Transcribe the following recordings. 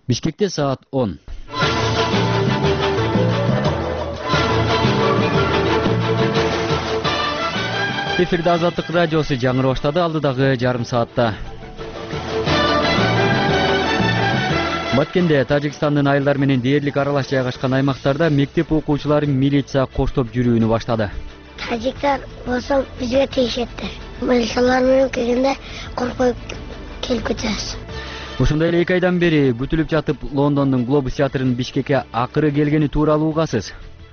Бишкекте саат 10. Эфирде Азаттык радиосу жаңыры баштады алдыдагы жарым саатта. Баткенде Тажикстандын айылдар менен дээрлик аралаш жайгашкан аймактарда мектеп окуучулары милиция коштоп жүрүүнү баштады. Тажиктар болсо бизге тийишеттир. Милициялар менен келгенде коркуп келип кетебиз. Ушундай эле 2 айдан бери күтүлүп жатып Лондондун Глобус театрынын Бишкекке акыры келгени тууралуу угасыз.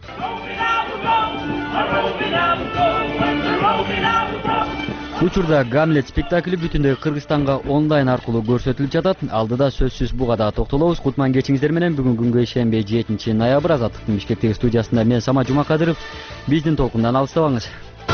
Учурда Гамлет спектакли бүтүндөй Кыргызстанга онлайн аркылуу көрсөтүлүп жатат. Алдыда сөзсүз буга да токтолобуз. Кутман кечиңиздер менен бүгүн күнгө ишемби 7 ноябрь Азаттыктын Бишкектеги студиясында мен Сама Жумакадыров. Биздин толкундан алыстабаңыз.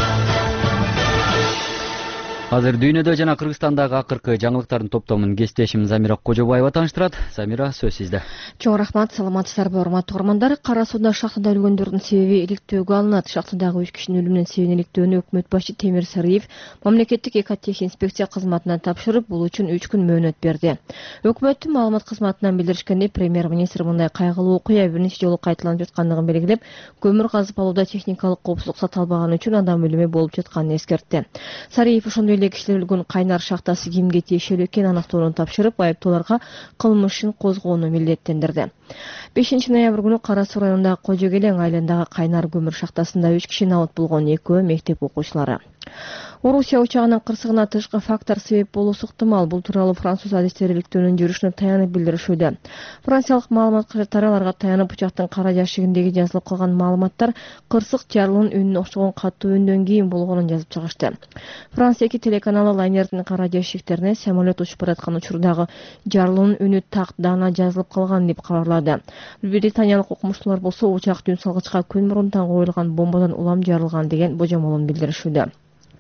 Азыр дүйнөдө жана Кыргызстандагы акыркы жаңылыктардын топтомун кесиптешим Замира Кожобаева тааныштырат. Замира, сөз сизде. Чоң рахмат, саламатсыздарбы, урматтуу угармандар. Кара сууда шахтада өлгөндөрдүн себеби иликтөөгө алынат. Шахтадагы 3 кишинин өлүмүнүн себебин иликтөөнү өкмөт башы Темир Сарыев мамлекеттик экотехинспекция кызматына тапшырып, бул үчүн 3 күн мөөнөт берди. Өкмөттүн маалымат кызматынан билдиришкендей, премьер-министр мындай кайгылуу окуя бир нече жолу кайталанып жаткандыгын белгилеп, көмүр казып алууда техникалык коопсуздук сакталбаганы үчүн адам өлүмү болуп жатканын эскертти. Сарыев ошондой эле кишилер өлгөн кайнар шахтасы кимге тиешелүү экенин аныктоону тапшырып, айыптууларга кылмыш ишин козгоону милдеттендирди. 5 ноябрь күнү Кара Суу районундагы Кожокелең айылындагы кайнар көмүр шахтасында 3 киши набыт болгон, экөө мектеп окуучулары. Орусия учагынын кырсыгына тышкы фактор себеп болуусу ыктымал. Бул тууралуу француз адистери иликтөөнүн жүрүшүнө таянып билдиришүүдө. Франциялык маалымат кызматтары аларга таянып учактын кара жашигиндеги жазылып калган маалыматтар кырсык жарылуунун үнүнө окшогон катуу үндөн кийин болгонун жазып чыгышты. Франция 2 телеканалы лайнердин кара жашиктерине самолет учуп бараткан учурдагы жарылуунун үнү так даана жазылып калган деп кабарлады. Британиялык окумуштуулар болсо учак дүн салгычка күн мурунтан коюлган бомбадан улам жарылган деген божомолун билдиришүүдө.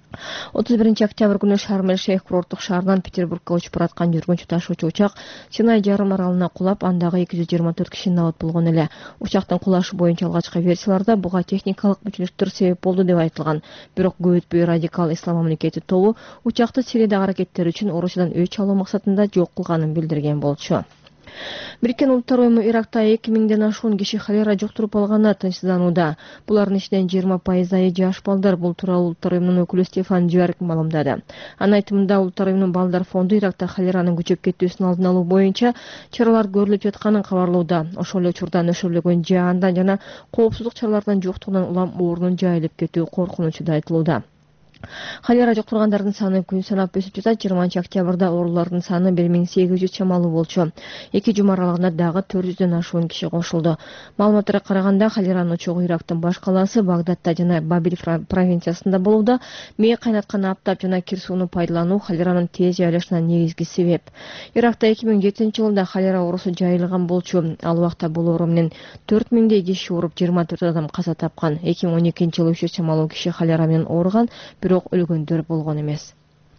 31 октябрь күнү Шарм-эль-Шейх курорттук шаарынан Петербургга учуп бараткан жүргүнчү ташуучу учак Синай жарым аралына кулап, андагы 224 киши набыт болгон эле. Учактын кулашы боюнча алгачкы версияларда буга техникалык бүчүлүштөр себеп болду деп айтылган. Бирок көп өтпөй радикал ислам мамлекети тобу учакты Сириядагы аракеттери үчүн Орусиядан өч алуу максатында жок кылганын билдирген болчу. Бириккен Улуттар уюму Иракта 2000ден ашуун киши холера жуктуруп алганына тынчсызданууда. Булардын ичинен 20% жаш балдар. Бул тууралуу Улуттар уюмунун өкүлү Стефан Дюарк маалымдады. Анын айтымында Улуттар уюмунун балдар фонду Иракта холеранын күчөп кетүүсүн алдын алуу боюнча чаралар көрүлүп жатканын кабарлоодо. Ошол эле учурда нөшөрлөгөн жаандан жана коопсуздук чараларынын жоктугунан улам оорунун жайылып кетүү коркунучу да айтылууда. Холера жуктургандардын саны күн санап өсүп жатат. 20 октябрда оорулардын саны 1800 чамалуу болчу. 2 жума аралыгында дагы 400дөн ашуун киши кошулду. Маалыматтарга караганда, холеранын очогу Ирактын баш калаасы Багдадта жана Бабил провинциясында болууда. Мээ кайнаткан аптап жана кир сууну пайдалануу холеранын тез жайылышына негизги себеп. Иракта 2007-жылда холера оорусу жайылган болчу. Ал убакта бул оору менен 4000дей киши ооруп, 24 адам каза тапкан. 2012-жылы 300 чамалуу киши холера менен ооруган, бирок өлгөндөр болгон эмес.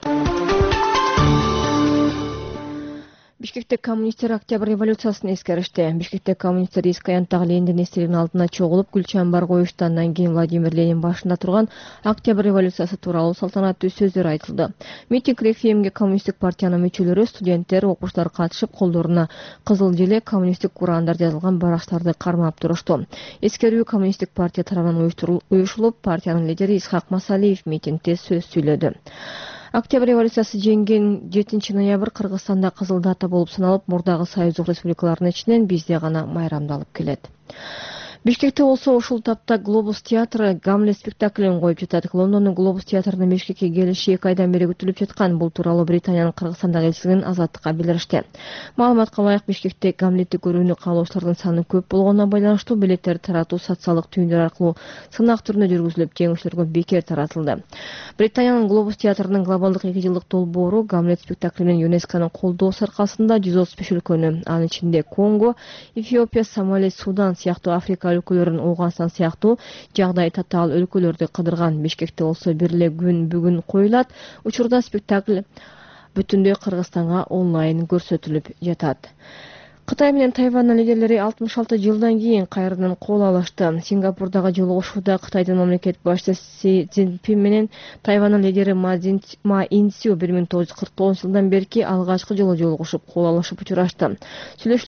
Бишкекте коммунисттер октябрь революциясын эскеришти. Бишкекте коммунисттер эски аянттагы Лениндин эстелигинин алдына чогулуп, гүл чамбар коюшту. Андан кийин Владимир Ленин башында турган октябрь революциясы тууралуу салтанаттуу сөздөр айтылды. Митинг рефиемге коммунисттик партиянын мүчөлөрү, студенттер, окуучулар катышып, колдоруна кызыл желек, коммунисттик ураандар жазылган бараштарды кармап турушту. Эскерүү коммунисттик партия тарабынан уюшулуп, партиянын лидери Исхак Масалиев митингде сөз сүйлөдү. Октябрь революциясы жеңген 7 ноябрь Кыргызстанда кызыл дата болуп саналып, мурдагы союздук республикалардын ичинен бизде гана майрамдалып келет. Бишкекте болсо ушул тапта Глобус театры Гамлет спектаклин коюп жатат. Лондондун Глобус театрынын Бишкекке келиши 2 айдан бери күтүлүп жаткан. Бул тууралуу Британиянын Кыргызстандагы элчилигинин Азаттыкка билдиришти. Маалыматка ылайык, Бишкекте Гамлетти көрүүнү каалоочулардын саны көп болгонуна байланыштуу билеттерди таратуу социалдык түйүндөр аркылуу сынак түрүндө жүргүзүлүп, жеңүүчүлөргө бекер таратылды. Британиянын Глобус театрынын глобалдык 2 жылдык долбоору Гамлет спектаклинин ЮНЕСКОнун колдоосу аркасында 135 өлкөнү, анын ичинде Конго, Эфиопия, Сомали, Судан сыяктуу Африка өлкөлөрүн, Оогунстан сыяктуу жагдай татаал өлкөлөрдү кыдырган. Бишкекте болсо бир эле күн бүгүн коюлат. Учурда спектакль бүтүндөй Кыргызстанга онлайн көрсөтүлүп жатат. Кытай менен Тайвандын лидерлери 66 жылдан кийин кайрадан кол алышты. Сингапурдагы жолугушууда Кытайдын мамлекет башчысы Си Цзиньпин менен Тайвандын лидери Ма Ин-сю 1949 жылдан берки алгачкы жолу жолугушуп, кол алышып учурашты.